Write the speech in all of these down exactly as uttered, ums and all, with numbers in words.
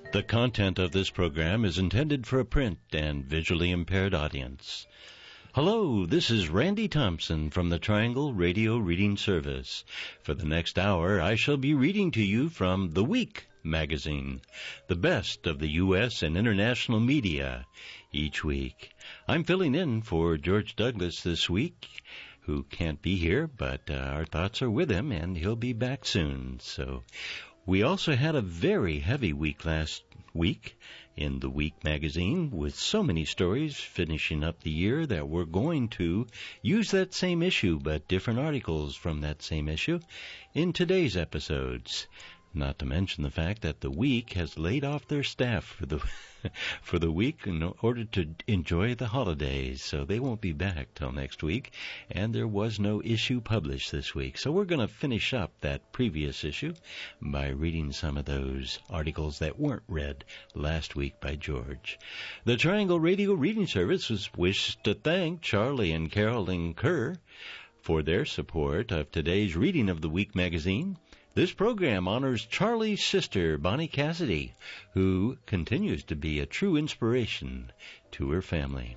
The content of this program is intended for a print and visually impaired audience. Hello, this is Randy Thompson from the Triangle Radio Reading Service. For the next hour, I shall be reading to you from The Week magazine, the best of the U S and international media each week. I'm filling in for George Douglas this week, who can't be here, but uh, our thoughts are with him, and he'll be back soon. So we also had a very heavy week last week in The Week magazine, with so many stories finishing up the year that we're going to use that same issue, but different articles from that same issue, in today's episodes. Not to mention the fact that The Week has laid off their staff for the for the week in order to enjoy the holidays, so they won't be back till next week, and there was no issue published this week. So we're going to finish up that previous issue by reading some of those articles that weren't read last week by George. The Triangle Radio Reading Service was wished to thank Charlie and Carolyn Kerr for their support of today's reading of The Week magazine. This program honors Charlie's sister, Bonnie Cassidy, who continues to be a true inspiration to her family.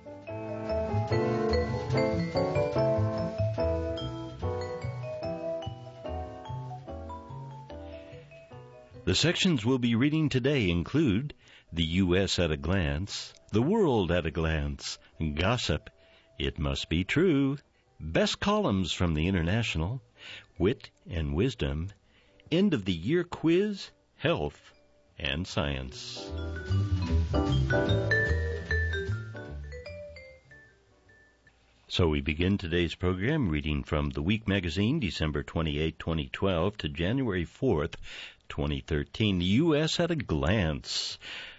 The sections we'll be reading today include The U S at a Glance, The World at a Glance, Gossip, It Must Be True, Best Columns from the International, Wit and Wisdom, End of the Year Quiz, Health, and Science. So we begin today's program reading from The Week magazine, December twenty-eighth, twenty twelve to January fourth, twenty thirteen. The U S at a Glance.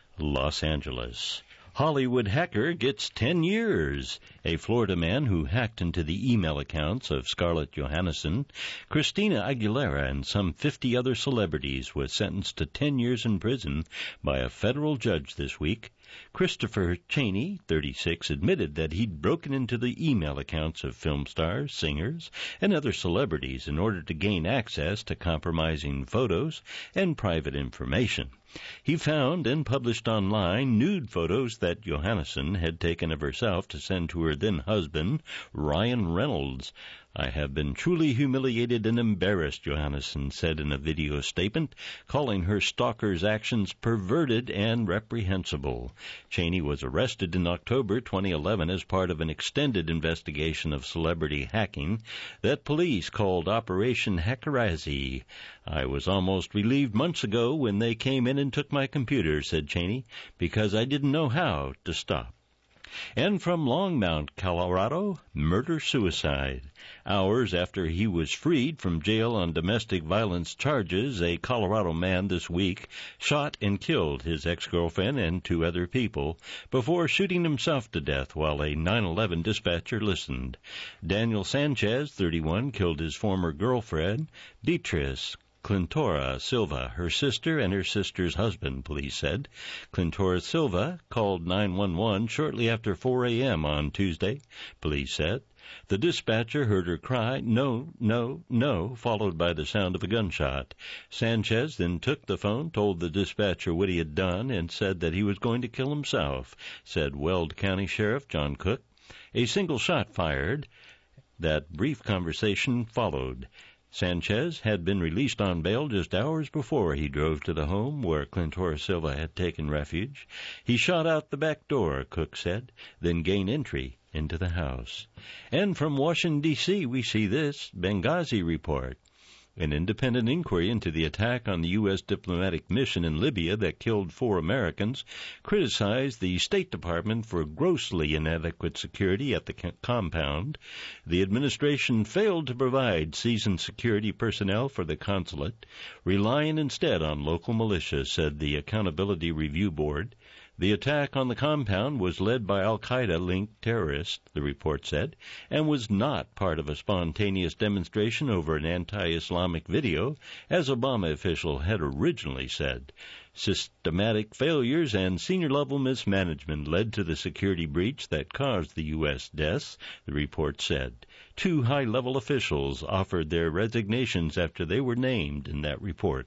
Los Angeles. Hollywood hacker gets ten years. A Florida man who hacked into the email accounts of Scarlett Johansson, Christina Aguilera, and some fifty other celebrities was sentenced to ten years in prison by a federal judge this week. Christopher Cheney, thirty-six, admitted that he'd broken into the email accounts of film stars, singers, and other celebrities in order to gain access to compromising photos and private information. He found and published online nude photos that Johansson had taken of herself to send to her then-husband, Ryan Reynolds. I have been truly humiliated and embarrassed, Johansson said in a video statement, calling her stalker's actions perverted and reprehensible. Cheney was arrested in October twenty eleven as part of an extended investigation of celebrity hacking that police called Operation Hackerazi. I was almost relieved months ago when they came in and took my computer, said Cheney, because I didn't know how to stop. And from Longmont, Colorado, murder-suicide. Hours after he was freed from jail on domestic violence charges, a Colorado man this week shot and killed his ex-girlfriend and two other people before shooting himself to death while a nine eleven dispatcher listened. Daniel Sanchez, thirty-one, killed his former girlfriend, Beatrice Clintora Silva, her sister, and her sister's husband, police said. Clintora Silva called nine one one shortly after four a.m. on Tuesday, police said. The dispatcher heard her cry, "No, no, no," followed by the sound of a gunshot. Sanchez then took the phone, told the dispatcher what he had done, and said that he was going to kill himself, said Weld County Sheriff John Cook. A single shot fired. That brief conversation followed. Sanchez had been released on bail just hours before he drove to the home where Clintora Silva had taken refuge. He shot out the back door, Cook said, then gained entry into the house. And from Washington, D C, we see this Benghazi report. An independent inquiry into the attack on the U S diplomatic mission in Libya that killed four Americans criticized the State Department for grossly inadequate security at the compound. The administration failed to provide seasoned security personnel for the consulate, relying instead on local militia, said the Accountability Review Board. The attack on the compound was led by al-Qaeda-linked terrorists, the report said, and was not part of a spontaneous demonstration over an anti-Islamic video, as Obama official had originally said. Systematic failures and senior-level mismanagement led to the security breach that caused the U S deaths, the report said. Two high-level officials offered their resignations after they were named in that report.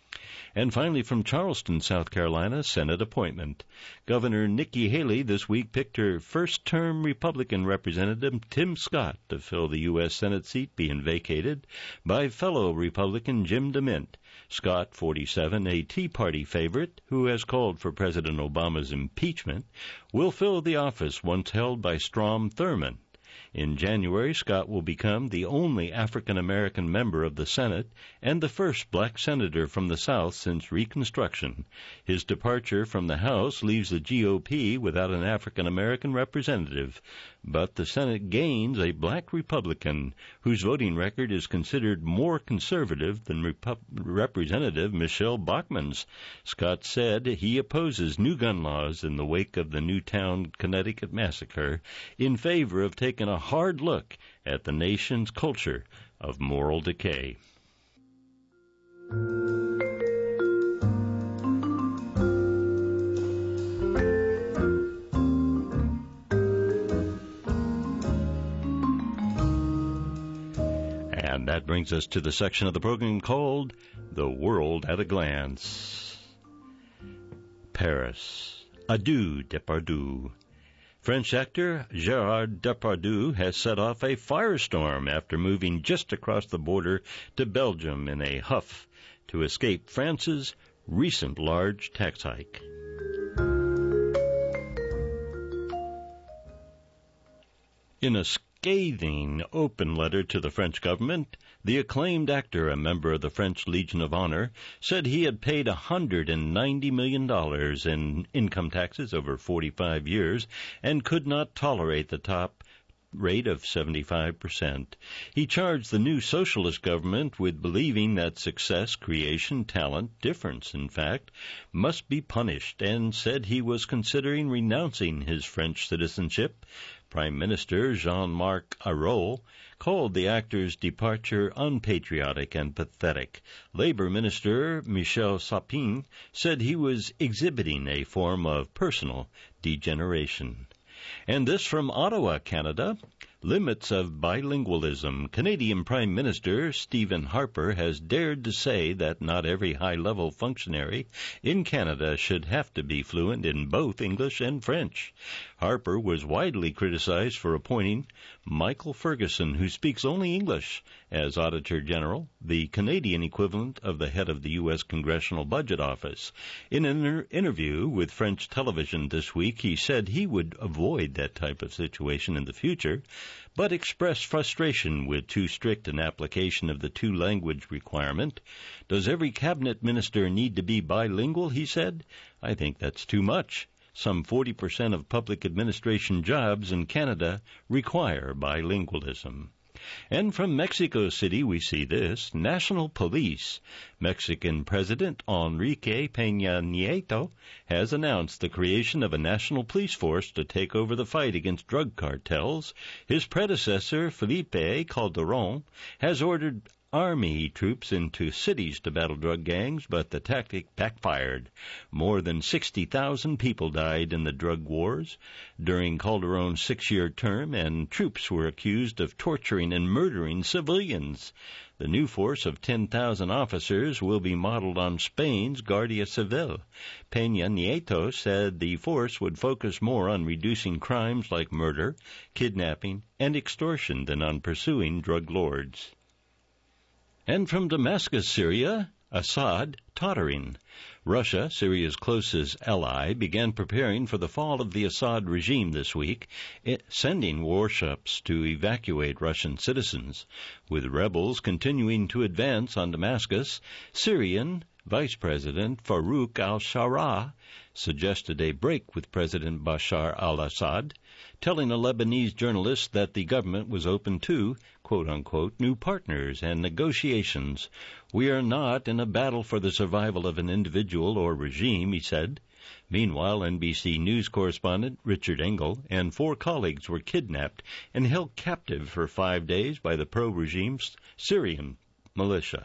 And finally, from Charleston, South Carolina, Senate appointment. Governor Nikki Haley this week picked her first-term Republican Representative Tim Scott to fill the U S. Senate seat being vacated by fellow Republican Jim DeMint. Scott, forty-seven, a Tea Party favorite who has called for President Obama's impeachment, will fill the office once held by Strom Thurmond. In January, Scott will become the only African-American member of the Senate and the first black senator from the South since Reconstruction. His departure from the House leaves the G O P without an African-American representative, but the Senate gains a black Republican whose voting record is considered more conservative than Repu- Representative Michelle Bachmann's. Scott said he opposes new gun laws in the wake of the Newtown, Connecticut massacre in favor of taking a hard look at the nation's culture of moral decay. And that brings us to the section of the program called The World at a Glance. Paris. Adieu, Depardieu. French actor Gérard Depardieu has set off a firestorm after moving just across the border to Belgium in a huff to escape France's recent large tax hike. In a scathing open letter to the French government, the acclaimed actor, a member of the French Legion of Honor, said he had paid one hundred ninety million dollars in income taxes over forty-five years and could not tolerate the top rate of seventy-five percent. He charged the new socialist government with believing that success, creation, talent, difference, in fact, must be punished, and said he was considering renouncing his French citizenship. Prime Minister Jean-Marc Ayrault called the actor's departure unpatriotic and pathetic. Labor Minister Michel Sapin said he was exhibiting a form of personal degeneration. And this from Ottawa, Canada. Limits of bilingualism. Canadian Prime Minister Stephen Harper has dared to say that not every high-level functionary in Canada should have to be fluent in both English and French. Harper was widely criticized for appointing Michael Ferguson, who speaks only English, as Auditor General, the Canadian equivalent of the head of the U S. Congressional Budget Office. In an inter- interview with French television this week, he said he would avoid that type of situation in the future, but expressed frustration with too strict an application of the two-language requirement. Does every cabinet minister need to be bilingual, he said? I think that's too much. Some forty percent of public administration jobs in Canada require bilingualism. And from Mexico City, we see this. National Police. Mexican President Enrique Peña Nieto has announced the creation of a national police force to take over the fight against drug cartels. His predecessor, Felipe Calderón, has ordered Army troops into cities to battle drug gangs, but the tactic backfired. More than sixty thousand people died in the drug wars during Calderón's six-year term, and troops were accused of torturing and murdering civilians. The new force of ten thousand officers will be modeled on Spain's Guardia Civil. Peña Nieto said the force would focus more on reducing crimes like murder, kidnapping, and extortion than on pursuing drug lords. And from Damascus, Syria, Assad tottering. Russia, Syria's closest ally, began preparing for the fall of the Assad regime this week, sending warships to evacuate Russian citizens. With rebels continuing to advance on Damascus, Syrian Vice President Farouk al-Shara suggested a break with President Bashar al-Assad, telling a Lebanese journalist that the government was open to, quote-unquote, new partners and negotiations. We are not in a battle for the survival of an individual or regime, he said. Meanwhile, N B C News correspondent Richard Engel and four colleagues were kidnapped and held captive for five days by the pro-regime Syrian militia.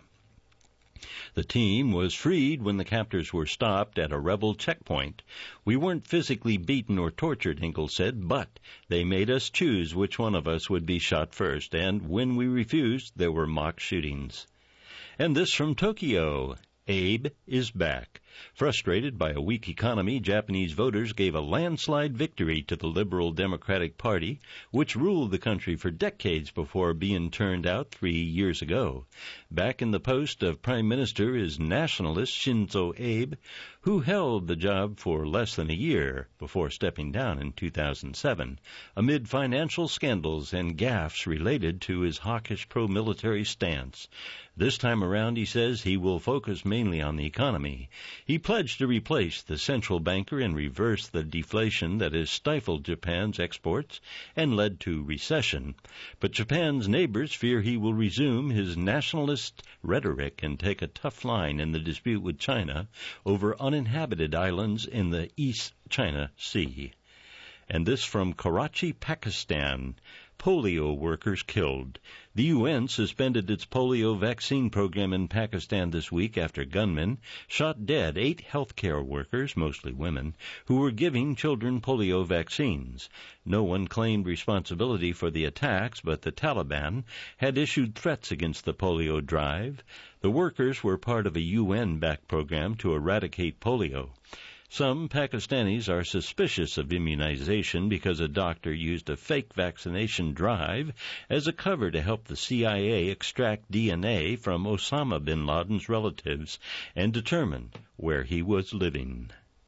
The team was freed when the captors were stopped at a rebel checkpoint. We weren't physically beaten or tortured, Engel said, but they made us choose which one of us would be shot first, and when we refused, there were mock shootings. And this from Tokyo. Abe is back. Frustrated by a weak economy, Japanese voters gave a landslide victory to the Liberal Democratic Party, which ruled the country for decades before being turned out three years ago. Back in the post of Prime Minister is nationalist Shinzo Abe, who held the job for less than a year before stepping down in two thousand seven, amid financial scandals and gaffes related to his hawkish pro-military stance. This time around, he says he will focus mainly on the economy. He pledged to replace the central banker and reverse the deflation that has stifled Japan's exports and led to recession. But Japan's neighbors fear he will resume his nationalist rhetoric and take a tough line in the dispute with China over uninhabited islands in the East China Sea. And this from Karachi, Pakistan. Polio workers killed. The U N suspended its polio vaccine program in Pakistan this week after gunmen shot dead eight healthcare workers, mostly women, who were giving children polio vaccines. No one claimed responsibility for the attacks, but the Taliban had issued threats against the polio drive. The workers were part of a U N-backed program to eradicate polio. Some Pakistanis are suspicious of immunization because a doctor used a fake vaccination drive as a cover to help the C I A extract D N A from Osama bin Laden's relatives and determine where he was living.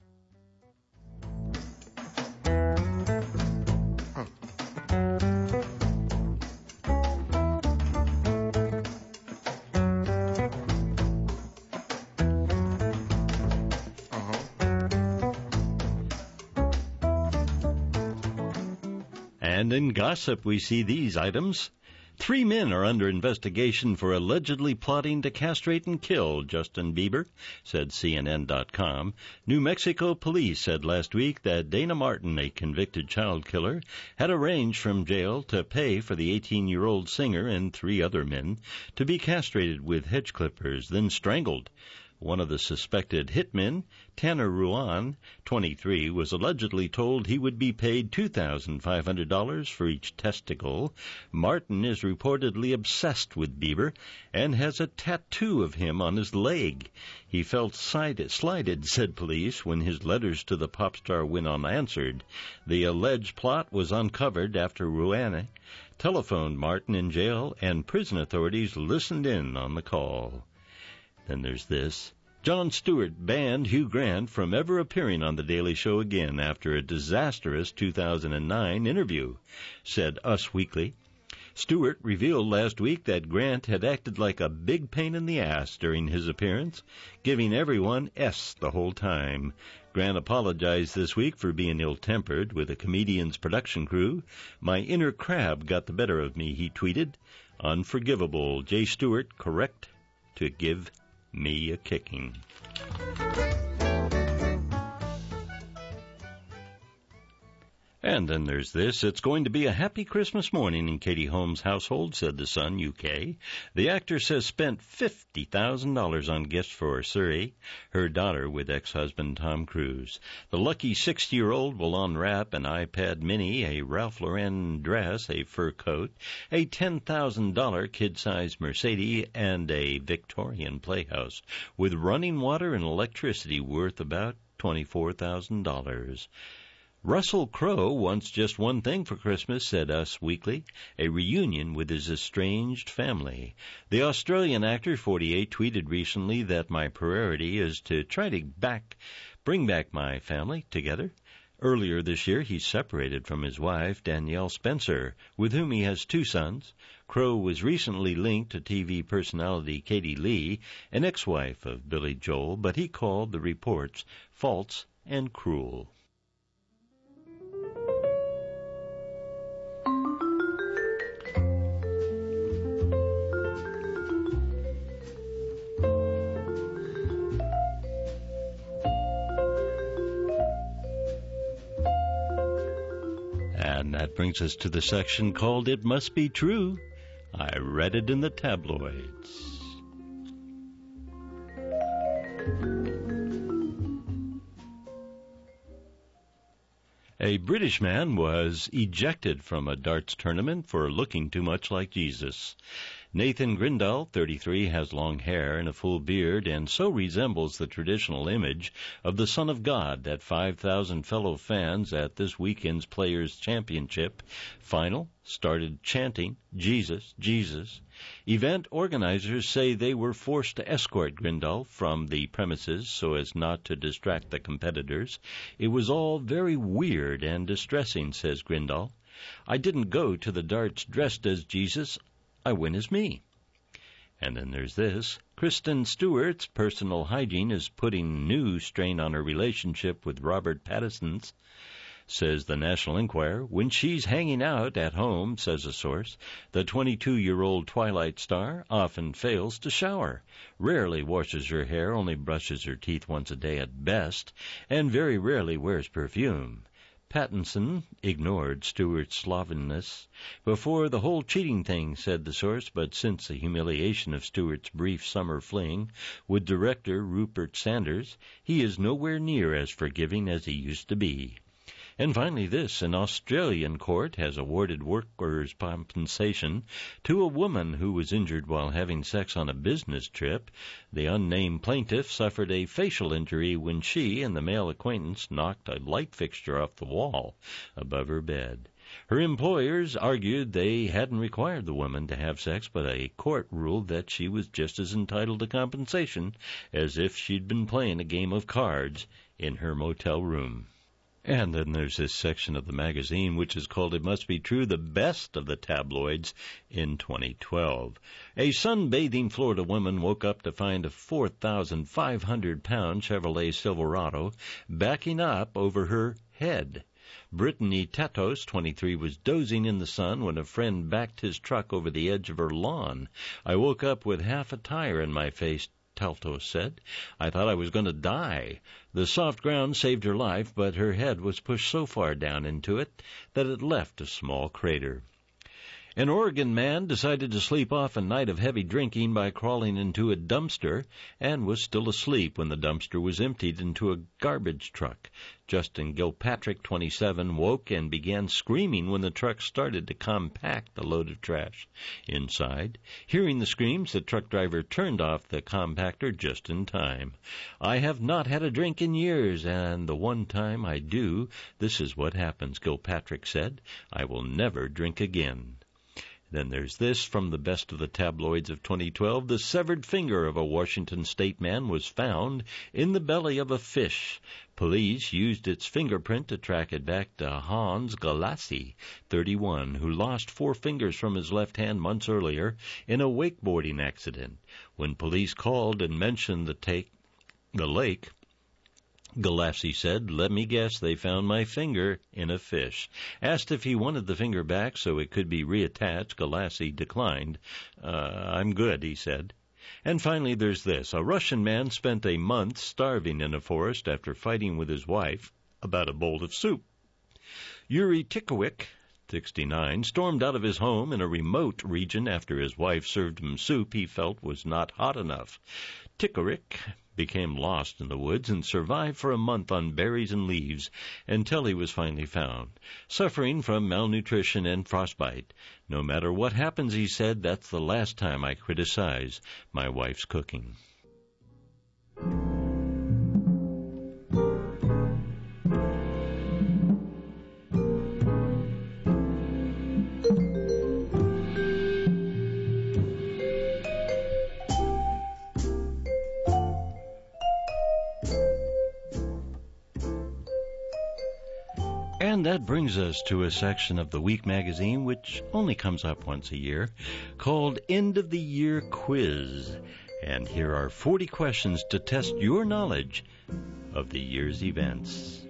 And in gossip, we see these items. Three men are under investigation for allegedly plotting to castrate and kill Justin Bieber, said C N N dot com. New Mexico police said last week that Dana Martin, a convicted child killer, had arranged from jail to pay for the eighteen-year-old singer and three other men to be castrated with hedge clippers, then strangled. One of the suspected hitmen, Tanner Ruan, twenty-three, was allegedly told he would be paid two thousand five hundred dollars for each testicle. Martin is reportedly obsessed with Bieber and has a tattoo of him on his leg. He felt slighted, slighted, said police, when his letters to the pop star went unanswered. The alleged plot was uncovered after Ruan telephoned Martin in jail, and prison authorities listened in on the call. Then there's this. Jon Stewart banned Hugh Grant from ever appearing on The Daily Show again after a disastrous two thousand nine interview, said Us Weekly. Stewart revealed last week that Grant had acted like a big pain in the ass during his appearance, giving everyone S the whole time. Grant apologized this week for being ill-tempered with a comedian's production crew. My inner crab got the better of me, he tweeted. Unforgivable. Jay Stewart correct to give me a kicking. And then there's this. It's going to be a happy Christmas morning in Katie Holmes' household, said The Sun, U K. The actress has spent fifty thousand dollars on gifts for Suri, her daughter, with ex-husband Tom Cruise. The lucky sixty-year-old will unwrap an iPad mini, a Ralph Lauren dress, a fur coat, a ten thousand dollars kid-sized Mercedes, and a Victorian playhouse with running water and electricity worth about twenty-four thousand dollars. Russell Crowe wants just one thing for Christmas, said Us Weekly, a reunion with his estranged family. The Australian actor, forty-eight, tweeted recently that my priority is to try to back, bring back my family together. Earlier this year, he separated from his wife, Danielle Spencer, with whom he has two sons. Crowe was recently linked to T V personality Katie Lee, an ex-wife of Billy Joel, but he called the reports false and cruel. And that brings us to the section called It Must Be True. I read it in the tabloids. A British man was ejected from a darts tournament for looking too much like Jesus. Nathan Grindal, thirty-three, has long hair and a full beard and so resembles the traditional image of the Son of God that five thousand fellow fans at this weekend's Players' Championship final started chanting, "Jesus, Jesus." Event organizers say they were forced to escort Grindal from the premises so as not to distract the competitors. It was all very weird and distressing, says Grindal. I didn't go to the darts dressed as Jesus. I went as me. And then there's this. Kristen Stewart's personal hygiene is putting new strain on her relationship with Robert Pattinson's, says the National Enquirer. When she's hanging out at home, says a source, the twenty-two-year-old Twilight star often fails to shower, rarely washes her hair, only brushes her teeth once a day at best, and very rarely wears perfume. Pattinson ignored Stewart's slovenliness before the whole cheating thing, said the source, but since the humiliation of Stewart's brief summer fling with director Rupert Sanders, he is nowhere near as forgiving as he used to be. And finally this, an Australian court has awarded workers' compensation to a woman who was injured while having sex on a business trip. The unnamed plaintiff suffered a facial injury when she and the male acquaintance knocked a light fixture off the wall above her bed. Her employers argued they hadn't required the woman to have sex, but a court ruled that she was just as entitled to compensation as if she'd been playing a game of cards in her motel room. And then there's this section of the magazine which is called It Must Be True, the best of the tabloids in twenty twelve. A sunbathing Florida woman woke up to find a four thousand five hundred pound Chevrolet Silverado backing up over her head. Brittany Tatos, twenty-three, was dozing in the sun when a friend backed his truck over the edge of her lawn. I woke up with half a tire in my face, Taltos said. I thought I was going to die. The soft ground saved her life, but her head was pushed so far down into it that it left a small crater. An Oregon man decided to sleep off a night of heavy drinking by crawling into a dumpster and was still asleep when the dumpster was emptied into a garbage truck. Justin Gilpatrick, twenty-seven, woke and began screaming when the truck started to compact the load of trash inside. Hearing the screams, the truck driver turned off the compactor just in time. I have not had a drink in years, and the one time I do, this is what happens, Gilpatrick said. I will never drink again. Then there's this from the best of the tabloids of twenty twelve. The severed finger of a Washington state man was found in the belly of a fish. Police used its fingerprint to track it back to Hans Galassi, thirty-one, who lost four fingers from his left hand months earlier in a wakeboarding accident. When police called and mentioned the, take, the lake, Galassi said, let me guess, they found my finger in a fish. Asked if he wanted the finger back so it could be reattached, Galassi declined. Uh, I'm good, he said. And finally there's this. A Russian man spent a month starving in a forest after fighting with his wife about a bowl of soup. Yuri Tikowik, sixty-nine, stormed out of his home in a remote region after his wife served him soup he felt was not hot enough. Tikowik became lost in the woods and survived for a month on berries and leaves until he was finally found, suffering from malnutrition and frostbite. No matter what happens, he said, that's the last time I criticize my wife's cooking. And that brings us to a section of the Week magazine which only comes up once a year, called End of the Year Quiz. And here are forty questions to test your knowledge of the year's events.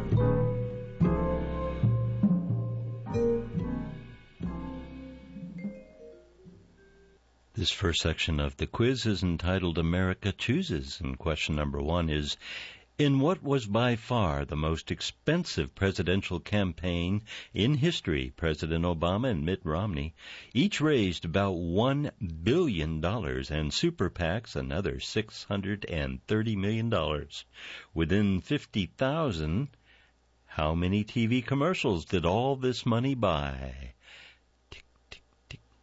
This first section of the quiz is entitled America Chooses, and question number one is, in what was by far the most expensive presidential campaign in history, President Obama and Mitt Romney each raised about one billion dollars, and super PACs another six hundred thirty million dollars. Within fifty thousand, how many T V commercials did all this money buy? Tick, tick, tick, tick.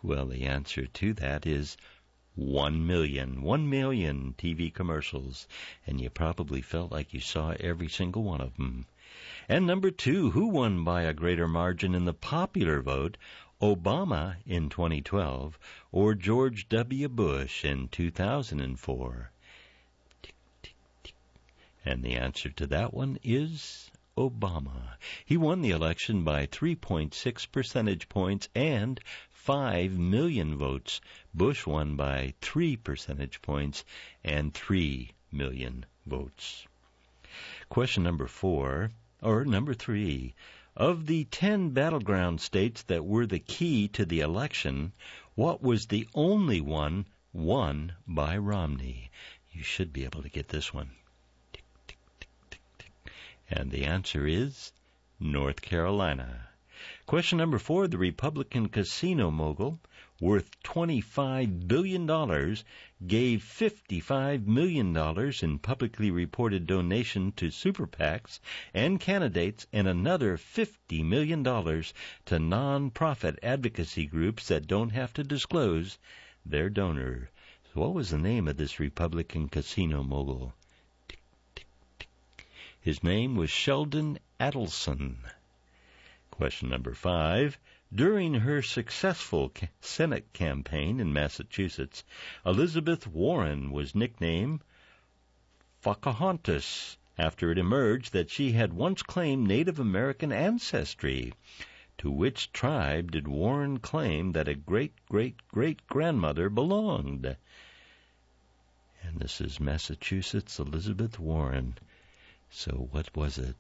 Well, the answer to that is one million. One million T V commercials. And you probably felt like you saw every single one of them. And number two, who won by a greater margin in the popular vote, Obama in twenty twelve or George W. Bush in two thousand four? Tick, tick, tick. And the answer to that one is Obama. He won the election by three point six percentage points and five million votes. Bush won by three percentage points and three million votes. Question number four, or number three. Of the ten battleground states that were the key to the election, what was the only one won by Romney? You should be able to get this one. Tick, tick, tick, tick, tick. And the answer is North Carolina. Question number four, the Republican casino mogul, worth twenty-five billion dollars, gave fifty-five million dollars in publicly reported donation to super PACs and candidates and another fifty million dollars to non-profit advocacy groups that don't have to disclose their donor. So what was the name of this Republican casino mogul? Tick, tick, tick. His name was Sheldon Adelson. Question number five. During her successful Senate campaign in Massachusetts, Elizabeth Warren was nicknamed Pocahontas after it emerged that she had once claimed Native American ancestry. To which tribe did Warren claim that a great-great-great-grandmother belonged? And this is Massachusetts, Elizabeth Warren. So what was it?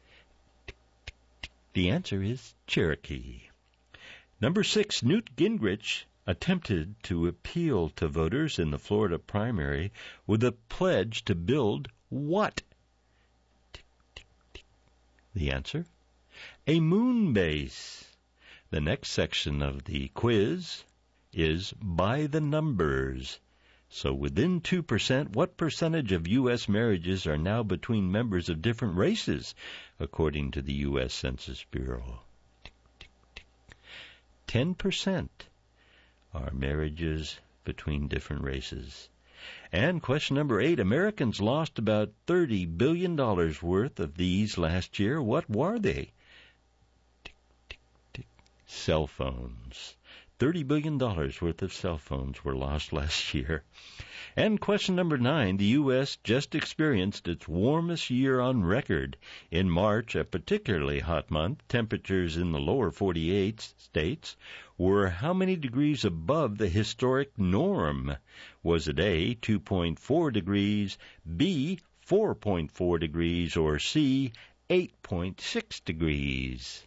The answer is Cherokee. Number six, Newt Gingrich attempted to appeal to voters in the Florida primary with a pledge to build what? Tick, tick, tick. The answer? A moon base. The next section of the quiz is by the numbers. So within two percent, what percentage of U S marriages are now between members of different races, according to the U S Census Bureau? Tick, tick, tick. ten percent are marriages between different races. And question number eight, Americans lost about thirty billion dollars worth of these last year. What were they? Tick, tick, tick. Cell phones. thirty billion dollars worth of cell phones were lost last year. And question number nine, the U S just experienced its warmest year on record. In March, a particularly hot month, temperatures in the lower forty-eight states were how many degrees above the historic norm? Was it A, two point four degrees, B, four point four degrees, or C, eight point six degrees?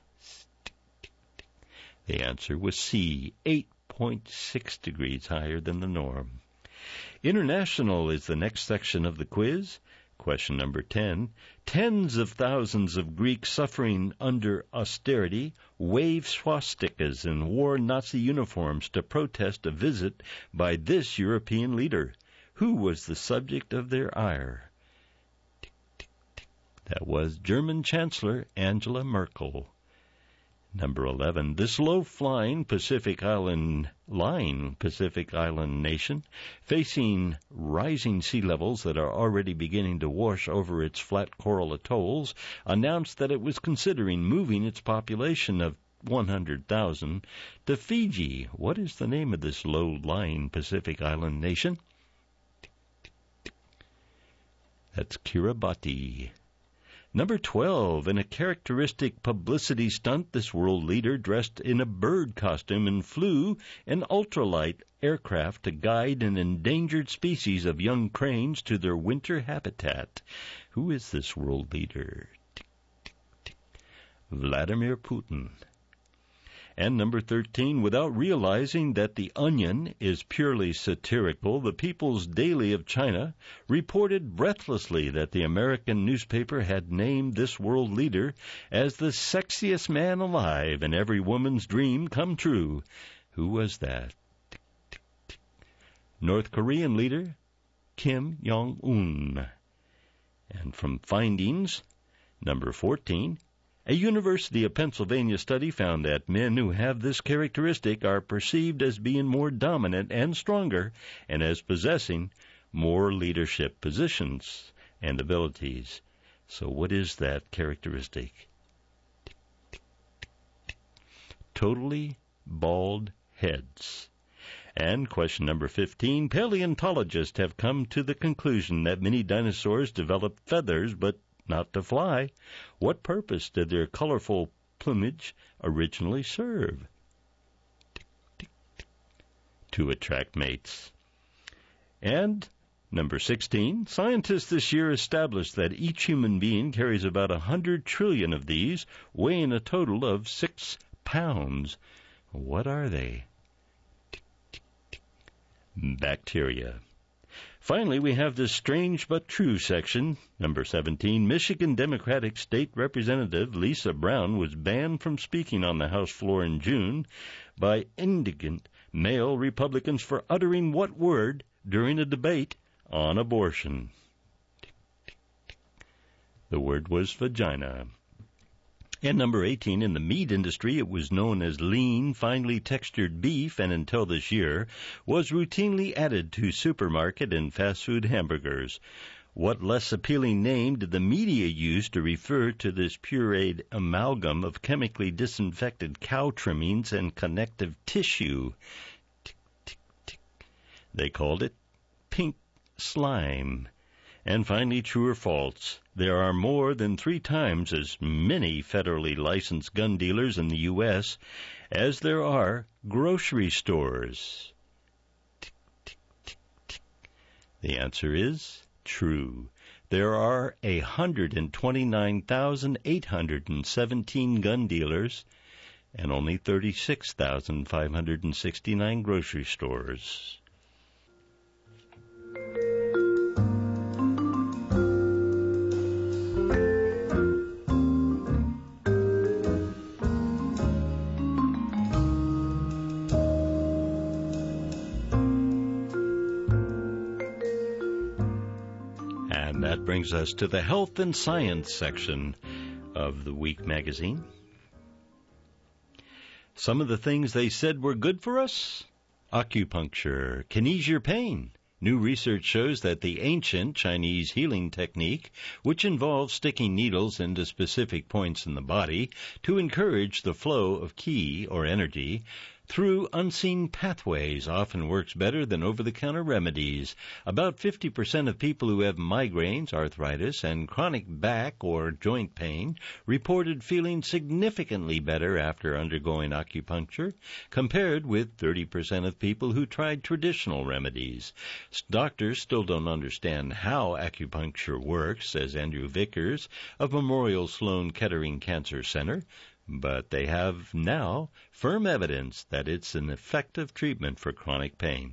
The answer was C, eight point six degrees higher than the norm. International is the next section of the quiz. Question number ten. Tens of thousands of Greeks suffering under austerity waved swastikas and wore Nazi uniforms to protest a visit by this European leader. Who was the subject of their ire? Tick, tick, tick. That was German Chancellor Angela Merkel. Number eleven, this low-flying Pacific Island line, Pacific Island nation, facing rising sea levels that are already beginning to wash over its flat coral atolls, announced that it was considering moving its population of one hundred thousand to Fiji. What is the name of this low-lying Pacific Island nation? That's Kiribati. Number twelve, in a characteristic publicity stunt, this world leader dressed in a bird costume and flew an ultralight aircraft to guide an endangered species of young cranes to their winter habitat. Who is this world leader? Tick, tick, tick. Vladimir Putin. And number thirteen, without realizing that The Onion is purely satirical, the People's Daily of China reported breathlessly that the American newspaper had named this world leader as the sexiest man alive and every woman's dream come true. Who was that? Tick, tick, tick. North Korean leader Kim Jong-un. And from findings, number fourteen, A University of Pennsylvania study found that men who have this characteristic are perceived as being more dominant and stronger, and as possessing more leadership positions and abilities. So what is that characteristic? Totally bald heads. And question number fifteen, paleontologists have come to the conclusion that many dinosaurs developed feathers, but not to fly. What purpose did their colorful plumage originally serve? Tick, tick, tick. To attract mates. And number sixteen, scientists this year established that each human being carries about a hundred trillion of these, weighing a total of six pounds. What are they? Tick, tick, tick. Bacteria. Finally, we have this strange but true section. Number seventeen, Michigan Democratic State Representative Lisa Brown was banned from speaking on the House floor in June by indignant male Republicans for uttering what word during a debate on abortion? The word was vagina. And number eighteen, in the meat industry, it was known as lean, finely textured beef, and until this year, was routinely added to supermarket and fast food hamburgers. What less appealing name did the media use to refer to this pureed amalgam of chemically disinfected cow trimmings and connective tissue? Tick, tick, tick. They called it pink slime. And finally, true or false, there are more than three times as many federally licensed gun dealers in the U S as there are grocery stores. Tick, tick, tick, tick. The answer is true. There are one hundred twenty-nine thousand eight hundred seventeen gun dealers and only thirty-six thousand five hundred sixty-nine grocery stores. And that brings us to the health and science section of the Week magazine. Some of the things they said were good for us: acupuncture can ease your pain. New research shows that the ancient Chinese healing technique, which involves sticking needles into specific points in the body to encourage the flow of qi or energy through unseen pathways, often works better than over-the-counter remedies. About fifty percent of people who have migraines, arthritis, and chronic back or joint pain reported feeling significantly better after undergoing acupuncture, compared with thirty percent of people who tried traditional remedies. Doctors still don't understand how acupuncture works, says Andrew Vickers of Memorial Sloan Kettering Cancer Center, but they have now firm evidence that it's an effective treatment for chronic pain.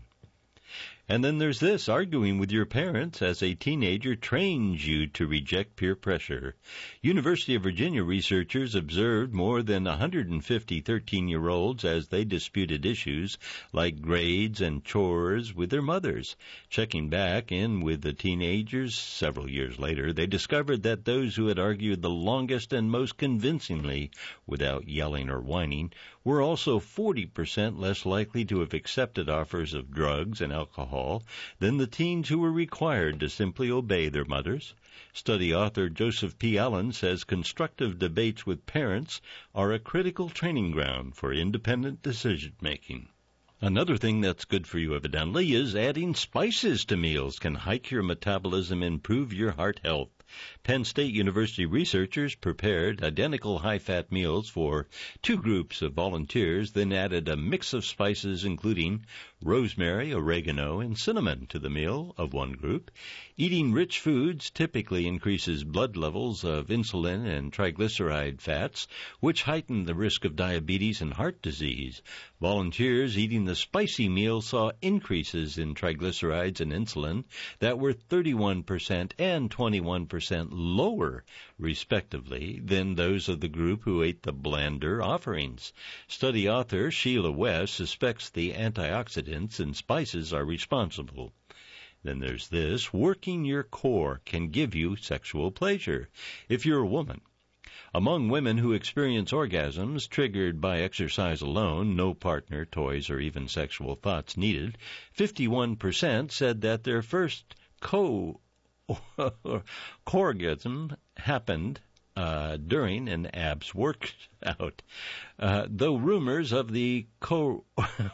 And then there's this: arguing with your parents as a teenager trains you to reject peer pressure. University of Virginia researchers observed more than one hundred fifty thirteen-year-olds as they disputed issues like grades and chores with their mothers. Checking back in with the teenagers several years later, they discovered that those who had argued the longest and most convincingly without yelling or whining were also forty percent less likely to have accepted offers of drugs and alcohol than the teens who were required to simply obey their mothers. Study author Joseph P. Allen says constructive debates with parents are a critical training ground for independent decision-making. Another thing that's good for you, evidently, is adding spices to meals can hike your metabolism and improve your heart health. Penn State University researchers prepared identical high-fat meals for two groups of volunteers, then added a mix of spices including rosemary, oregano, and cinnamon to the meal of one group. Eating rich foods typically increases blood levels of insulin and triglyceride fats, which heighten the risk of diabetes and heart disease. Volunteers eating the spicy meal saw increases in triglycerides and insulin that were thirty-one percent and twenty-one percent lower, respectively, than those of the group who ate the blander offerings. Study author Sheila West suspects the antioxidants in spices are responsible. Then there's this: working your core can give you sexual pleasure. If you're a woman, Among women who experience orgasms triggered by exercise alone, no partner, toys, or even sexual thoughts needed, fifty-one percent said that their first co orgasm happened uh, during an abs workout. Uh, though rumors of the co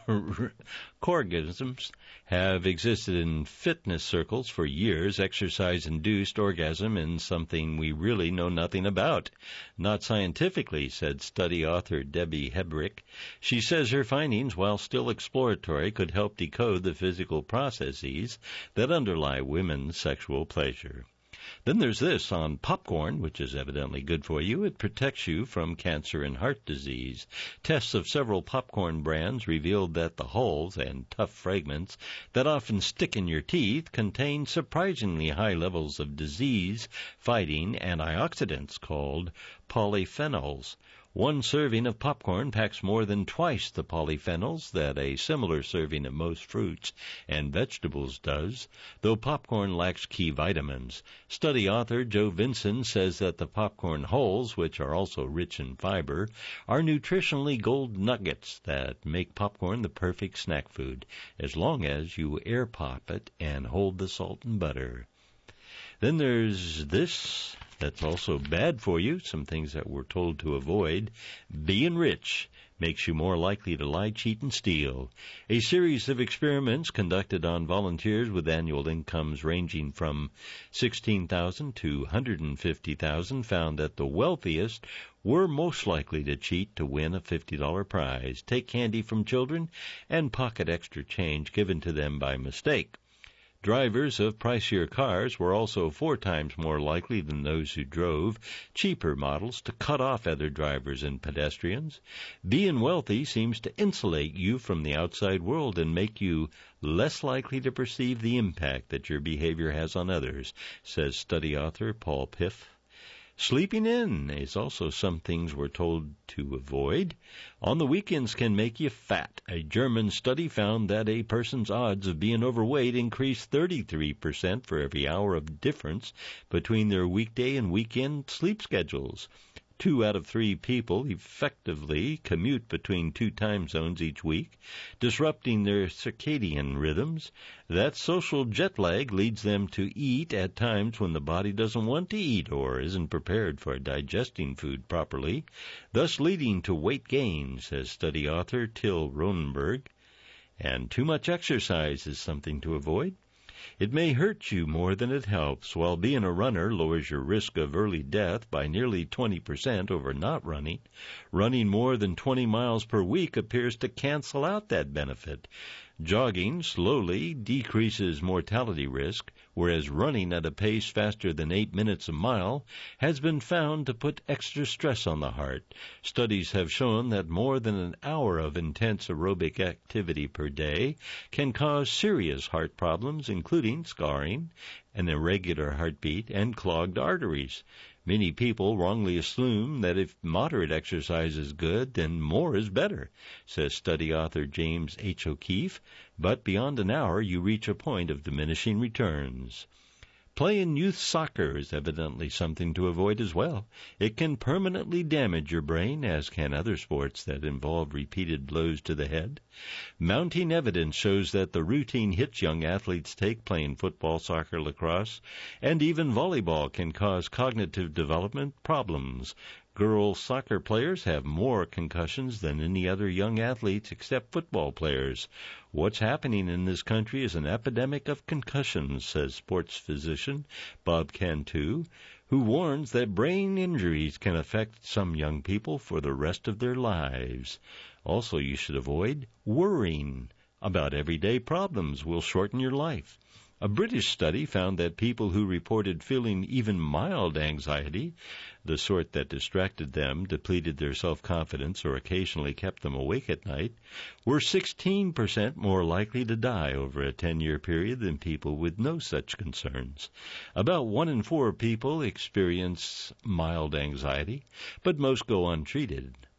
orgasms have existed in fitness circles for years, exercise-induced orgasm is something we really know nothing about. Not scientifically, said study author Debbie Hebrick. She says her findings, while still exploratory, could help decode the physical processes that underlie women's sexual pleasure. Then there's this on popcorn, which is evidently good for you. It protects you from cancer and heart disease. Tests of several popcorn brands revealed that the hulls and tough fragments that often stick in your teeth contain surprisingly high levels of disease-fighting antioxidants called polyphenols. One serving of popcorn packs more than twice the polyphenols that a similar serving of most fruits and vegetables does, though popcorn lacks key vitamins. Study author Joe Vinson says that the popcorn hulls, which are also rich in fiber, are nutritionally gold nuggets that make popcorn the perfect snack food, as long as you air pop it and hold the salt and butter. Then there's this that's also bad for you, some things that we're told to avoid. Being rich makes you more likely to lie, cheat, and steal. A series of experiments conducted on volunteers with annual incomes ranging from sixteen thousand dollars to one hundred fifty thousand dollars found that the wealthiest were most likely to cheat to win a fifty dollars prize, take candy from children, and pocket extra change given to them by mistake. Drivers of pricier cars were also four times more likely than those who drove cheaper models to cut off other drivers and pedestrians. Being wealthy seems to insulate you from the outside world and make you less likely to perceive the impact that your behavior has on others, says study author Paul Piff. Sleeping in is also some things we're told to avoid. On the weekends can make you fat. A German study found that a person's odds of being overweight increased thirty-three percent for every hour of difference between their weekday and weekend sleep schedules. Two out of three people effectively commute between two time zones each week, disrupting their circadian rhythms. That social jet lag leads them to eat at times when the body doesn't want to eat or isn't prepared for digesting food properly, thus leading to weight gain, says study author Till Ronenberg. And too much exercise is something to avoid. It may hurt you more than it helps. While being a runner lowers your risk of early death by nearly twenty percent over not running, running more than twenty miles per week appears to cancel out that benefit. Jogging slowly decreases mortality risk, whereas running at a pace faster than eight minutes a mile has been found to put extra stress on the heart. Studies have shown that more than an hour of intense aerobic activity per day can cause serious heart problems, including scarring, an irregular heartbeat, and clogged arteries. Many people wrongly assume that if moderate exercise is good, then more is better, says study author James H. O'Keefe, but beyond an hour you reach a point of diminishing returns. Playing youth soccer is evidently something to avoid as well. It can permanently damage your brain, as can other sports that involve repeated blows to the head. Mounting evidence shows that the routine hits young athletes take playing football, soccer, lacrosse, and even volleyball can cause cognitive development problems. Girl soccer players have more concussions than any other young athletes except football players. What's happening in this country is an epidemic of concussions, says sports physician Bob Cantu, who warns that brain injuries can affect some young people for the rest of their lives. Also, you should avoid worrying about everyday problems will shorten your life. A British study found that people who reported feeling even mild anxiety, the sort that distracted them, depleted their self-confidence, or occasionally kept them awake at night, were sixteen percent more likely to die over a ten-year period than people with no such concerns. About one in four people experience mild anxiety, but most go untreated.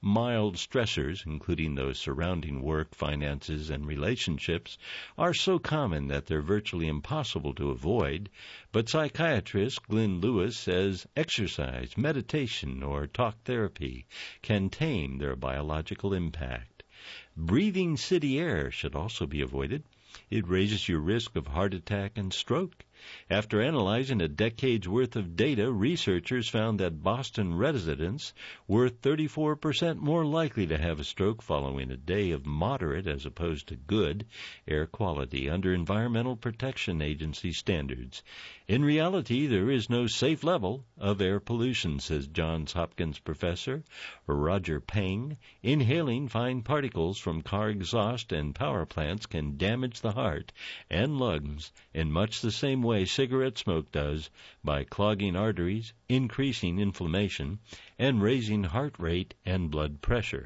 mild stressors, including those surrounding work, finances, and relationships, are so common that they're virtually impossible to avoid. But psychiatrist Glenn Lewis says exercise, meditation, or talk therapy can tame their biological impact. Breathing city air should also be avoided. It raises your risk of heart attack and stroke. After analyzing a decade's worth of data, researchers found that Boston residents were thirty-four percent more likely to have a stroke following a day of moderate as opposed to good air quality under Environmental Protection Agency standards. In reality, there is no safe level of air pollution, says Johns Hopkins professor Roger Peng. Inhaling fine particles from car exhaust and power plants can damage the heart and lungs in much the same way cigarette smoke does, by clogging arteries, increasing inflammation, and raising heart rate and blood pressure.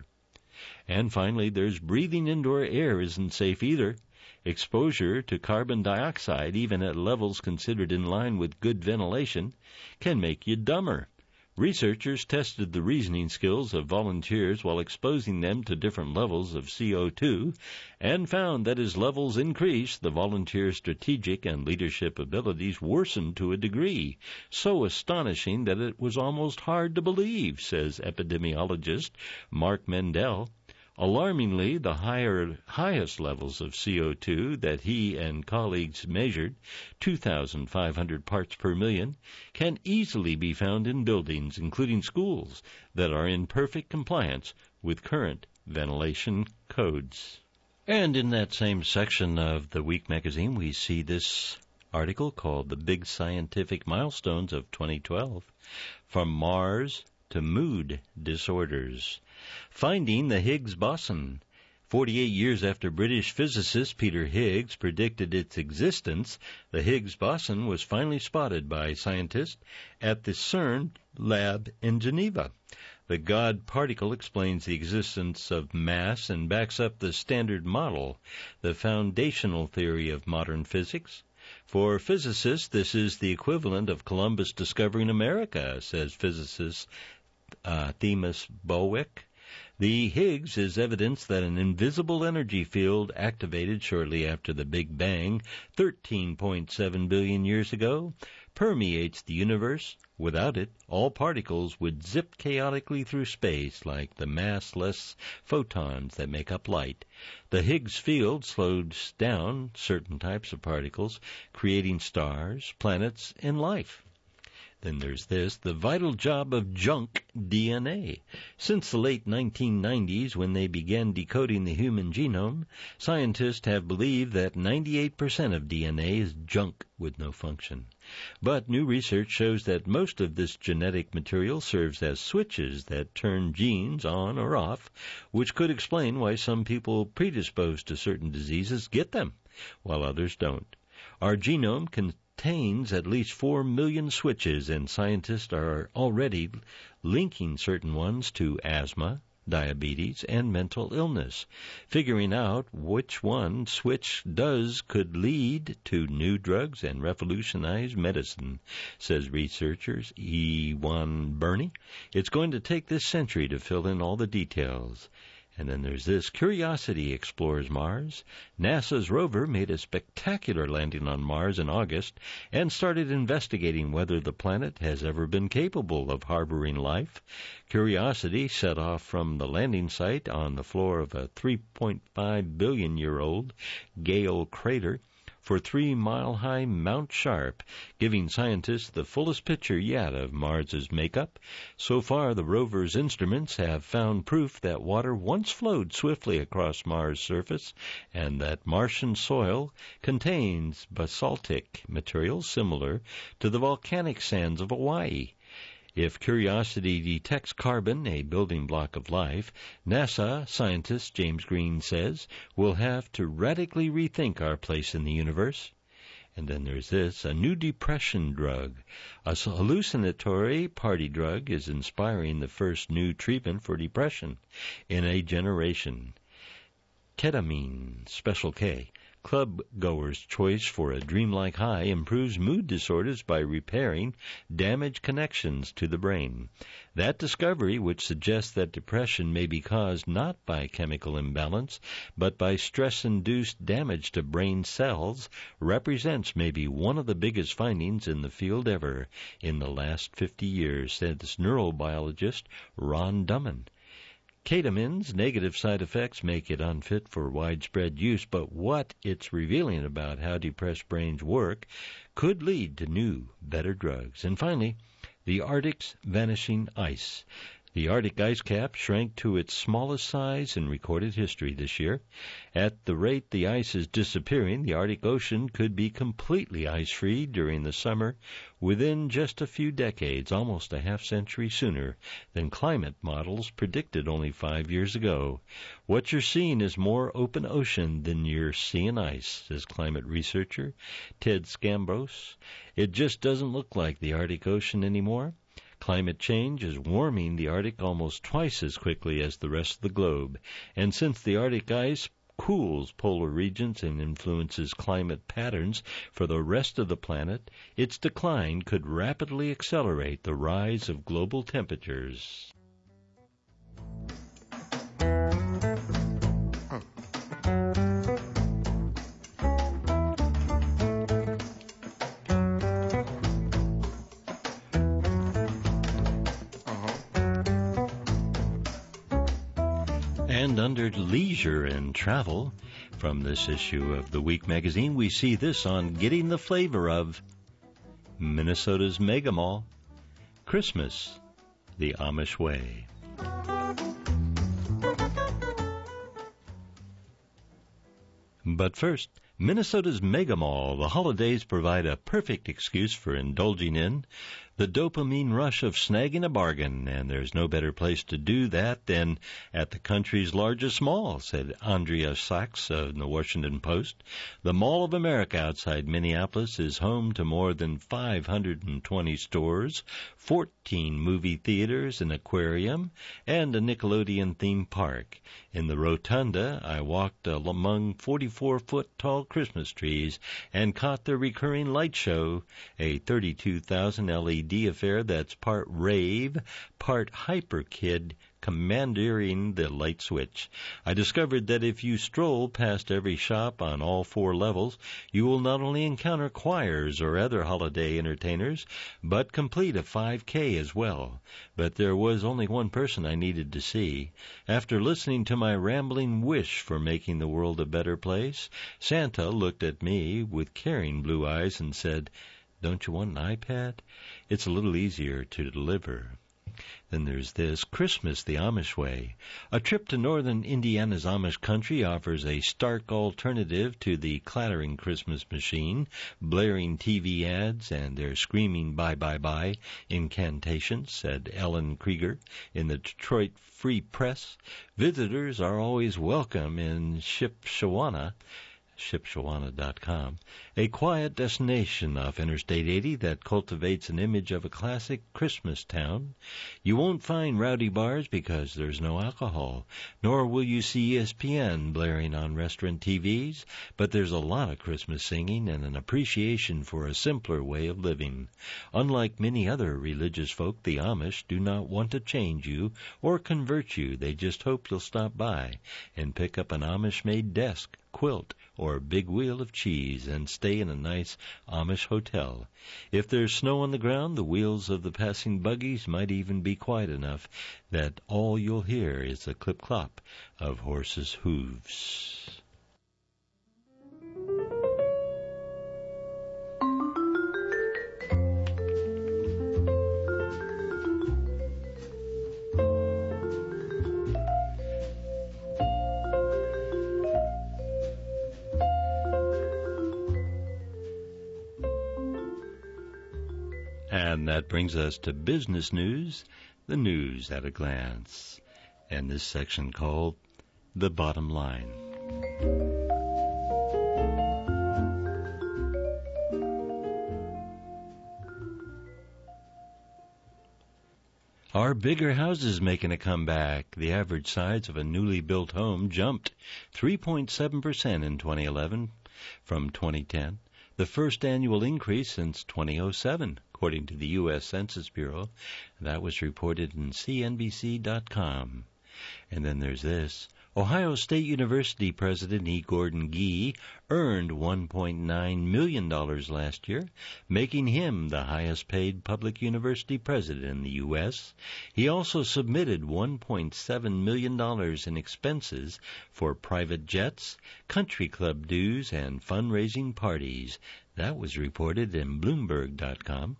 And finally, there's breathing indoor air isn't safe either. Exposure to carbon dioxide, even at levels considered in line with good ventilation, can make you dumber. Researchers tested the reasoning skills of volunteers while exposing them to different levels of C O two and found that as levels increased, the volunteers' strategic and leadership abilities worsened to a degree so astonishing that it was almost hard to believe, says epidemiologist Mark Mendel. Alarmingly, the higher, highest levels of C O two that he and colleagues measured, two thousand five hundred parts per million, can easily be found in buildings, including schools, that are in perfect compliance with current ventilation codes. And in that same section of the Week magazine, we see this article called The Big Scientific Milestones of twenty twelve, From Mars to Mood Disorders. Finding the Higgs boson. Forty-eight years after British physicist Peter Higgs predicted its existence, the Higgs boson was finally spotted by scientists at the CERN lab in Geneva. The God particle explains the existence of mass and backs up the Standard Model, the foundational theory of modern physics. For physicists, this is the equivalent of Columbus discovering America, says physicist uh, Themis Bowick. The Higgs is evidence that an invisible energy field activated shortly after the Big Bang, thirteen point seven billion years ago, permeates the universe. Without it, all particles would zip chaotically through space like the massless photons that make up light. The Higgs field slows down certain types of particles, creating stars, planets, and life. Then there's this, the vital job of junk D N A. Since the late nineteen nineties, when they began decoding the human genome, scientists have believed that ninety-eight percent of D N A is junk with no function. But new research shows that most of this genetic material serves as switches that turn genes on or off, which could explain why some people predisposed to certain diseases get them, while others don't. Our genome can contains at least four million switches, and scientists are already linking certain ones to asthma, diabetes, and mental illness. Figuring out which one switch does could lead to new drugs and revolutionize medicine, says researchers Ewan Burney. It's going to take this century to fill in all the details. And then there's this, Curiosity explores Mars. NASA's rover made a spectacular landing on Mars in August and started investigating whether the planet has ever been capable of harboring life. Curiosity set off from the landing site on the floor of a three point five billion year old Gale crater for three-mile-high Mount Sharp, giving scientists the fullest picture yet of Mars's makeup. So far, the rover's instruments have found proof that water once flowed swiftly across Mars' surface and that Martian soil contains basaltic material similar to the volcanic sands of Hawaii. If Curiosity detects carbon, a building block of life, NASA scientist James Green says we'll have to radically rethink our place in the universe. And then there's this, a new depression drug. A hallucinatory party drug is inspiring the first new treatment for depression in a generation. Ketamine, Special K, club goers' choice for a dreamlike high improves mood disorders by repairing damaged connections to the brain. That discovery, which suggests that depression may be caused not by chemical imbalance, but by stress-induced damage to brain cells, represents maybe one of the biggest findings in the field ever in the last fifty years, says neurobiologist Ron Duman. Ketamine's negative side effects make it unfit for widespread use, but what it's revealing about how depressed brains work could lead to new, better drugs. And finally, the Arctic's vanishing ice. The Arctic ice cap shrank to its smallest size in recorded history this year. At the rate the ice is disappearing, the Arctic Ocean could be completely ice-free during the summer within just a few decades, almost a half-century sooner than climate models predicted only five years ago. What you're seeing is more open ocean than you're seeing ice, says climate researcher Ted Scambros. It just doesn't look like the Arctic Ocean anymore. Climate change is warming the Arctic almost twice as quickly as the rest of the globe, and since the Arctic ice cools polar regions and influences climate patterns for the rest of the planet, its decline could rapidly accelerate the rise of global temperatures. And under leisure and travel, from this issue of the Week magazine, we see this on Getting the Flavor of Minnesota's Mega Mall, Christmas, the Amish Way. But first, Minnesota's Mega Mall. The holidays provide a perfect excuse for indulging in the dopamine rush of snagging a bargain, and there's no better place to do that than at the country's largest mall, said Andrea Sachs of the Washington Post. The Mall of America outside Minneapolis is home to more than five hundred twenty stores, fourteen movie theaters, an aquarium, and a Nickelodeon theme park. In the rotunda, I walked among forty-four foot tall Christmas trees and caught the recurring light show, a thirty-two thousand L E D affair that's part rave, part hyper kid, commandeering the light switch. I discovered that if you stroll past every shop on all four levels, you will not only encounter choirs or other holiday entertainers, but complete a five K as well. But there was only one person I needed to see. After listening to my rambling wish for making the world a better place, Santa looked at me with caring blue eyes and said, "Don't you want an iPad? It's a little easier to deliver." Then there's this, Christmas the Amish Way. A trip to northern Indiana's Amish country offers a stark alternative to the clattering Christmas machine, blaring T V ads, and their screaming bye-bye-bye incantations, said Ellen Krieger in the Detroit Free Press. Visitors are always welcome in Shipshewana, Shipshewana dot com, a quiet destination off Interstate eighty that cultivates an image of a classic Christmas town. You won't find rowdy bars because there's no alcohol, nor will you see E S P N blaring on restaurant T Vs, but there's a lot of Christmas singing and an appreciation for a simpler way of living. Unlike many other religious folk, the Amish do not want to change you or convert you. They just hope you'll stop by and pick up an Amish-made desk, quilt, or big wheel of cheese and stay in a nice Amish hotel. If there's snow on the ground, the wheels of the passing buggies might even be quiet enough that all you'll hear is the clip-clop of horses' hooves. And that brings us to business news, the news at a glance, and this section called The Bottom Line. Are bigger houses making a comeback? The average size of a newly built home jumped three point seven percent in twenty eleven, from twenty ten, the first annual increase since two thousand seven, according to the U S Census Bureau. That was reported in C N B C dot com. And then there's this. Ohio State University President E. Gordon Gee earned one point nine million dollars last year, making him the highest-paid public university president in the U S He also submitted one point seven million dollars in expenses for private jets, country club dues, and fundraising parties. That was reported in Bloomberg dot com.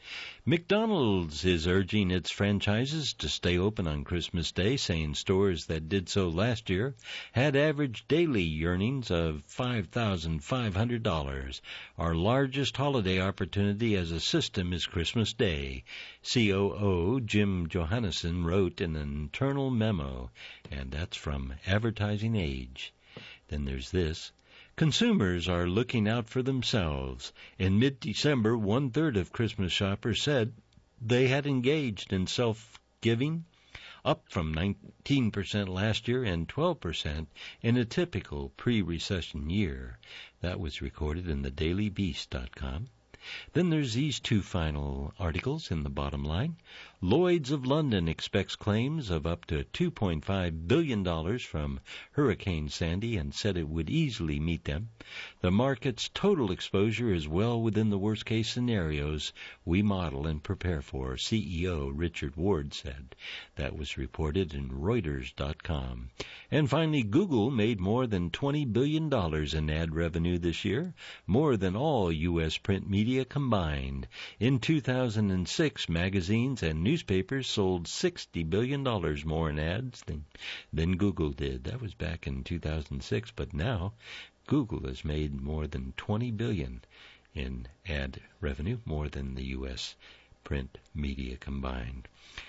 McDonald's is urging its franchises to stay open on Christmas Day, saying stores that did so last year had average daily earnings of five thousand five hundred dollars. Our largest holiday opportunity as a system is Christmas Day, C O O Jim Johannesson wrote in an internal memo, and that's from Advertising Age. Then there's this. Consumers are looking out for themselves. In mid-December, one-third of Christmas shoppers said they had engaged in self-giving, up from nineteen percent last year and twelve percent in a typical pre-recession year. That was recorded in the daily beast dot com. Then there's these two final articles in the bottom line. Lloyd's of London expects claims of up to two point five billion dollars from Hurricane Sandy and said it would easily meet them. The market's total exposure is well within the worst-case scenarios we model and prepare for, C E O Richard Ward said. That was reported in Reuters dot com. And finally, Google made more than twenty billion dollars in ad revenue this year, more than all U S print media combined. In two thousand six, magazines and newspapers sold sixty billion dollars more in ads than, than Google did. That was back in two thousand six, but now Google has made more than twenty billion dollars in ad revenue, more than the U S print media combined.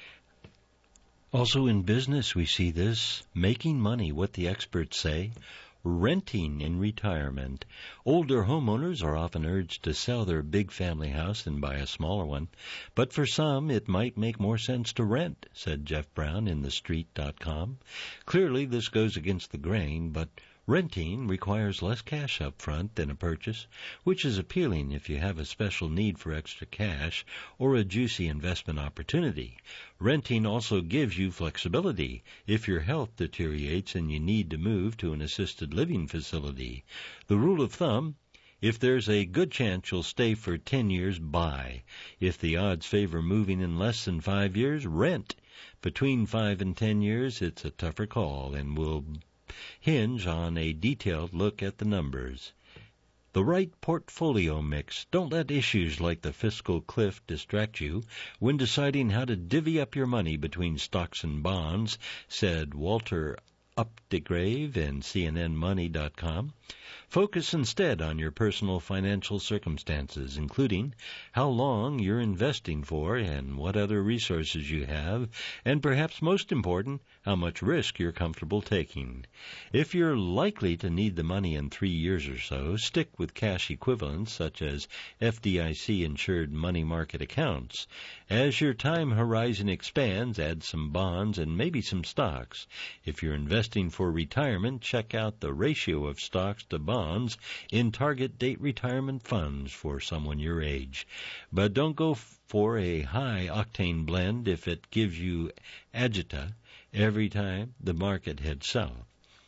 Also in business, we see this, making money, what the experts say, renting in retirement. Older homeowners are often urged to sell their big family house and buy a smaller one, but for some it might make more sense to rent, said Jeff Brown in the street dot com. Clearly this goes against the grain, but renting requires less cash up front than a purchase, which is appealing if you have a special need for extra cash or a juicy investment opportunity. Renting also gives you flexibility if your health deteriorates and you need to move to an assisted living facility. The rule of thumb, if there's a good chance you'll stay for ten years, buy. If the odds favor moving in less than five years, rent. Between five and ten years, it's a tougher call and will hinge on a detailed look at the numbers. The right portfolio mix. Don't let issues like the fiscal cliff distract you when deciding how to divvy up your money between stocks and bonds, said Walter Updegrave in C N N Money dot com. Focus instead on your personal financial circumstances, including how long you're investing for and what other resources you have, and perhaps most important, how much risk you're comfortable taking. If you're likely to need the money in three years or so, stick with cash equivalents such as F D I C-insured money market accounts. As your time horizon expands, add some bonds and maybe some stocks. If you're investing for retirement, check out the ratio of stocks to bonds in target date retirement funds for someone your age. But don't go for a high-octane blend if it gives you agita every time the market heads south.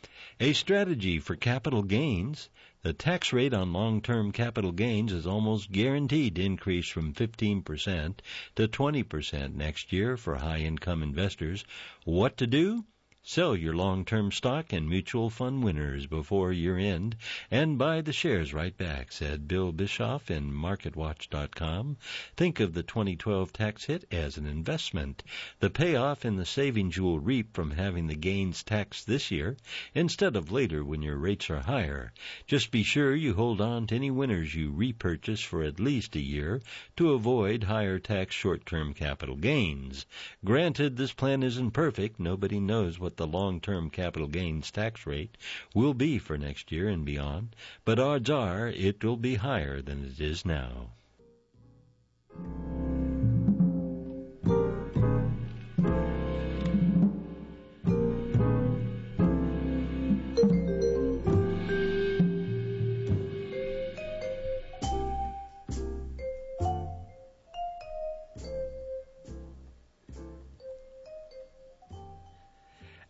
A strategy for capital gains. The tax rate on long-term capital gains is almost guaranteed to increase from fifteen percent to twenty percent next year for high-income investors. What to do? Sell your long-term stock and mutual fund winners before year-end and buy the shares right back, said Bill Bischoff in Market Watch dot com. Think of the twenty twelve tax hit as an investment. The payoff in the savings you will reap from having the gains taxed this year instead of later when your rates are higher. Just be sure you hold on to any winners you repurchase for at least a year to avoid higher tax short-term capital gains. Granted, this plan isn't perfect. Nobody knows what the long-term capital gains tax rate will be for next year and beyond, but odds are it will be higher than it is now.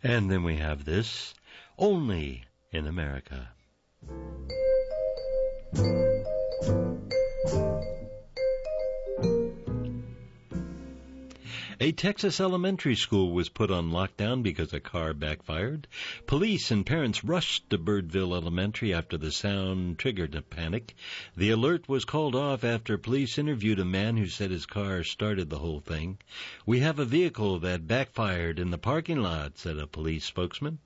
And then we have this, Only in America. A Texas elementary school was put on lockdown because a car backfired. Police and parents rushed to Birdville Elementary after the sound triggered a panic. The alert was called off after police interviewed a man who said his car started the whole thing. "We have a vehicle that backfired in the parking lot," said a police spokesman.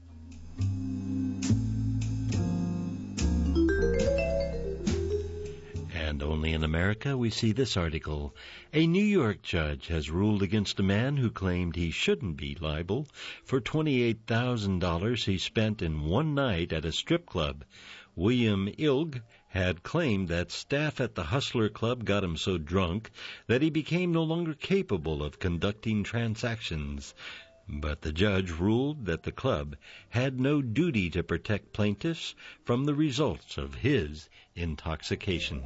And only in America we see this article. A New York judge has ruled against a man who claimed he shouldn't be liable for twenty-eight thousand dollars he spent in one night at a strip club. William Ilg had claimed that staff at the Hustler Club got him so drunk that he became no longer capable of conducting transactions. But the judge ruled that the club had no duty to protect plaintiffs from the results of his intoxication.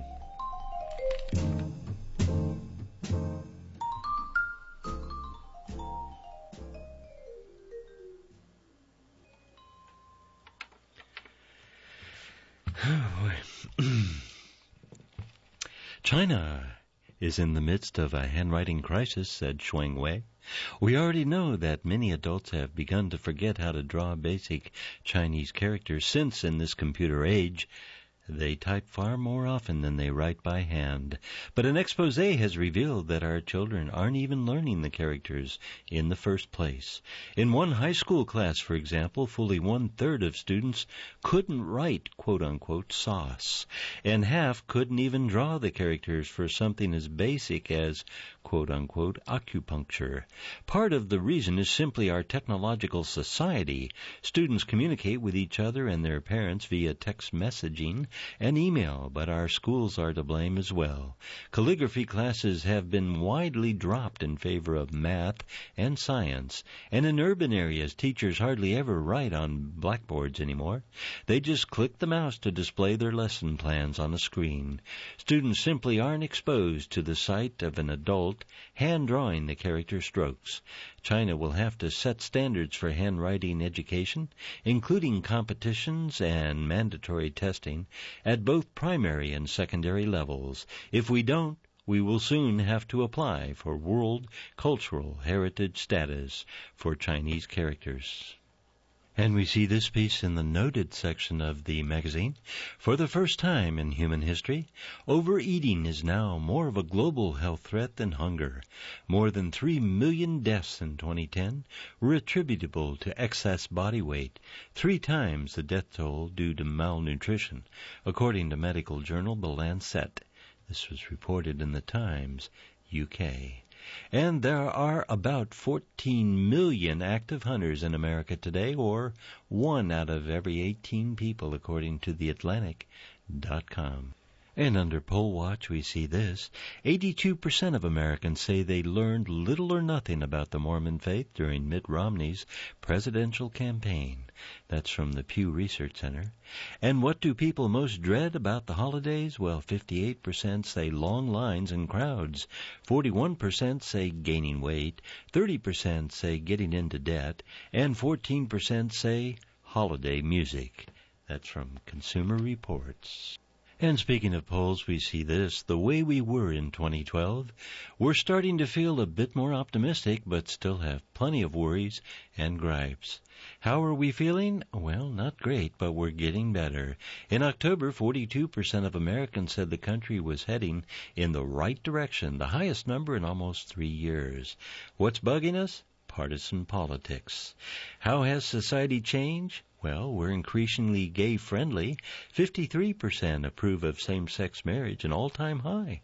China is in the midst of a handwriting crisis, said Shuang Wei. We already know that many adults have begun to forget how to draw basic Chinese characters since, in this computer age, they type far more often than they write by hand. But an expose has revealed that our children aren't even learning the characters in the first place. In one high school class, for example, fully one-third of students couldn't write, quote-unquote, sauce, and half couldn't even draw the characters for something as basic as, quote-unquote, acupuncture. Part of the reason is simply our technological society. Students communicate with each other and their parents via text messaging and email, but our schools are to blame as well. Calligraphy classes have been widely dropped in favor of math and science, and in urban areas, teachers hardly ever write on blackboards anymore. They just click the mouse to display their lesson plans on a screen. Students simply aren't exposed to the sight of an adult hand-drawing the character strokes. China will have to set standards for handwriting education, including competitions and mandatory testing at both primary and secondary levels. If we don't, we will soon have to apply for World Cultural Heritage status for Chinese characters. And we see this piece in the noted section of the magazine. For the first time in human history, overeating is now more of a global health threat than hunger. More than three million deaths in twenty ten were attributable to excess body weight, three times the death toll due to malnutrition, according to medical journal The Lancet. This was reported in the Times, U K. And there are about fourteen million active hunters in America today, or one out of every eighteen people, according to the Atlantic dot com. And under Poll Watch, we see this. eighty-two percent of Americans say they learned little or nothing about the Mormon faith during Mitt Romney's presidential campaign. That's from the Pew Research Center. And what do people most dread about the holidays? Well, fifty-eight percent say long lines and crowds. forty-one percent say gaining weight. thirty percent say getting into debt. And fourteen percent say holiday music. That's from Consumer Reports. And speaking of polls, we see this. The way we were in twenty twelve, we're starting to feel a bit more optimistic, but still have plenty of worries and gripes. How are we feeling? Well, not great, but we're getting better. In October, forty-two percent of Americans said the country was heading in the right direction, the highest number in almost three years. What's bugging us? Partisan politics. How has society changed? Well, we're increasingly gay-friendly. fifty-three percent approve of same-sex marriage, an all-time high.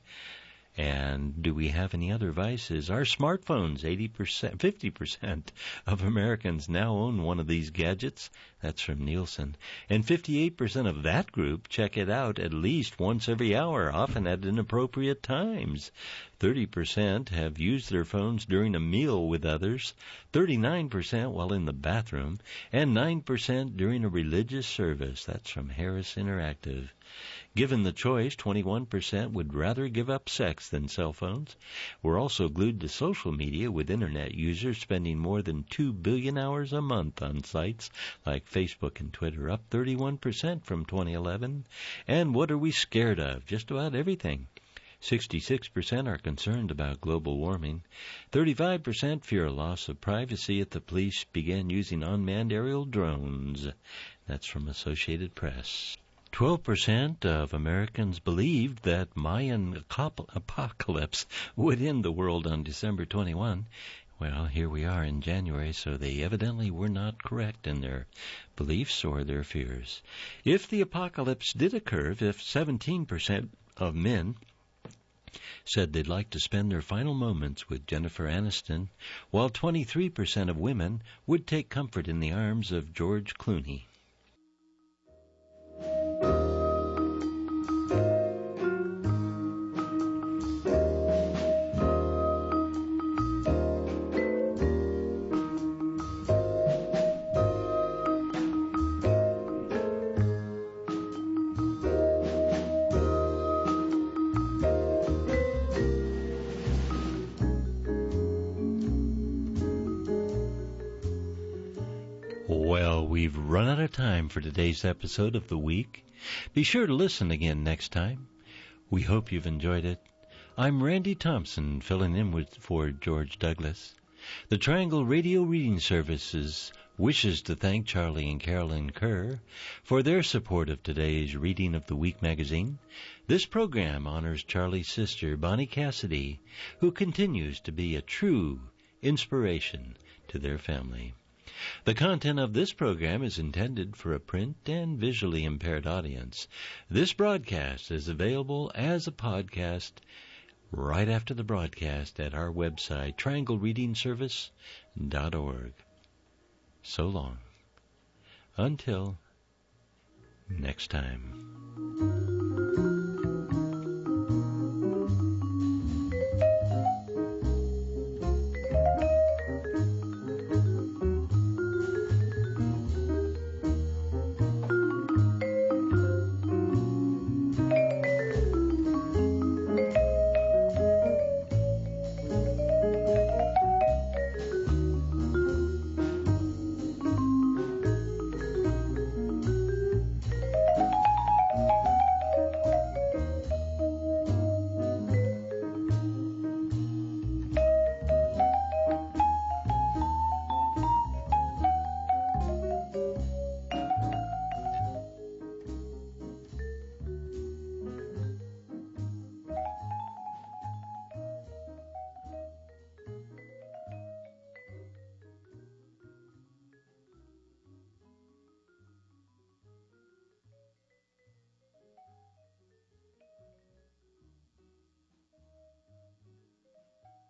And do we have any other vices? Our smartphones, eighty percent, fifty percent of Americans now own one of these gadgets. That's from Nielsen. And fifty-eight percent of that group check it out at least once every hour, often at inappropriate times. thirty percent have used their phones during a meal with others, thirty-nine percent while in the bathroom, and nine percent during a religious service. That's from Harris Interactive. Given the choice, twenty-one percent would rather give up sex than cell phones. We're also glued to social media, with Internet users spending more than two billion hours a month on sites like Facebook and Twitter, up thirty-one percent from twenty eleven. And what are we scared of? Just about everything. sixty-six percent are concerned about global warming. thirty-five percent fear a loss of privacy if the police began using unmanned aerial drones. That's from Associated Press. twelve percent of Americans believed that Mayan apocalypse would end the world on December twenty-first. Well, here we are in January, so they evidently were not correct in their beliefs or their fears. If the apocalypse did occur, if seventeen percent of men said they'd like to spend their final moments with Jennifer Aniston, while twenty-three percent of women would take comfort in the arms of George Clooney. Well, we've run out of time for today's episode of The Week. Be sure to listen again next time. We hope you've enjoyed it. I'm Randy Thompson, filling in with, for George Douglas. The Triangle Radio Reading Services wishes to thank Charlie and Carolyn Kerr for their support of today's reading of The Week magazine. This program honors Charlie's sister, Bonnie Cassidy, who continues to be a true inspiration to their family. The content of this program is intended for a print and visually impaired audience. This broadcast is available as a podcast right after the broadcast at our website, triangle reading service dot org. So long. Until next time.